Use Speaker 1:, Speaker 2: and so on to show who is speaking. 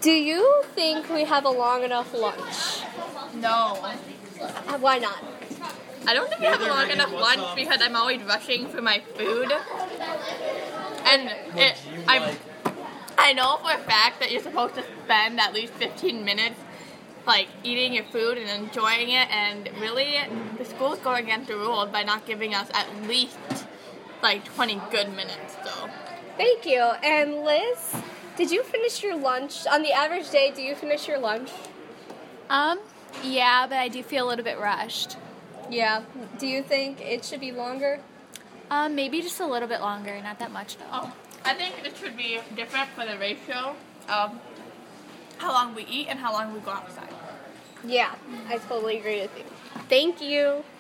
Speaker 1: Do you think we have a long enough lunch?
Speaker 2: No.
Speaker 1: Why not?
Speaker 2: I don't think we have a long enough lunch because I'm always rushing for my food. And I know for a fact that you're supposed to spend at least 15 minutes like eating your food and enjoying it, and really the school's going against the rules by not giving us at least like 20 good minutes. So
Speaker 1: Thank you. And Liz, did you finish your lunch? On the average day, do you finish your lunch?
Speaker 3: Yeah, but I do feel a little bit rushed.
Speaker 1: Yeah. Do you think it should be longer?
Speaker 3: Maybe just a little bit longer, not that much though.
Speaker 2: I think it should be different for the ratio of how long we eat and how long we go outside.
Speaker 1: Yeah, I totally agree with you. Thank you.